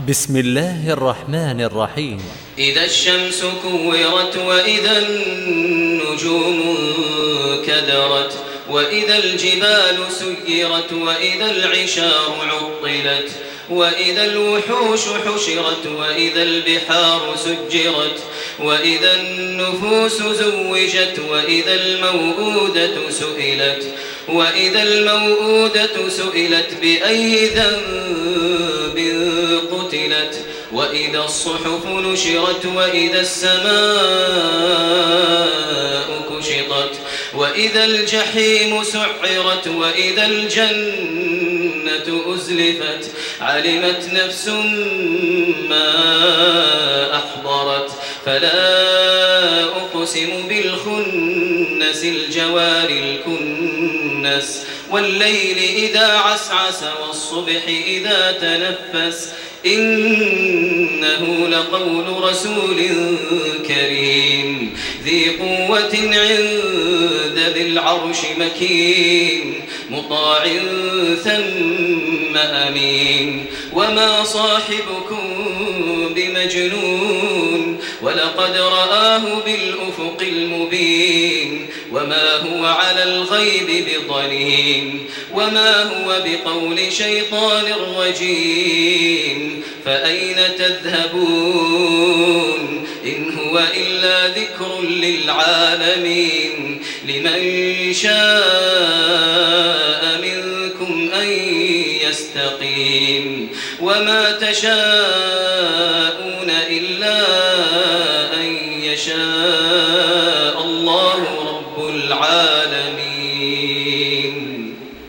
بسم الله الرحمن الرحيم. إذا الشمس كورت وإذا النجوم كدرت وإذا الجبال سيرت وإذا العشار عطلت وإذا الوحوش حشرت وإذا البحار سجرت وإذا النفوس زوجت وإذا الموءودة سئلت بأي ذنب قتلت وإذا الصحف نشرت وإذا السماء كشطت وإذا الجحيم سعرت وإذا الجنة أزلفت علمت نفس ما أحضرت فلا أقسم بالخنس الجوار الكنس والليل إذا عسعس والصبح إذا تنفس إنه لقول رسول كريم ذي قوة عند ذي العرش مكين مطاع ثم أمين وما صاحبكم بمجنون ولقد رآه بالأفق المبين وما هو على الغيب بضنين وما هو بقول شيطان رجيم فأين تذهبون إن هو إلا ذكر للعالمين لمن شاء منكم أن يستقيم وما تشاءون إلا أن يشاء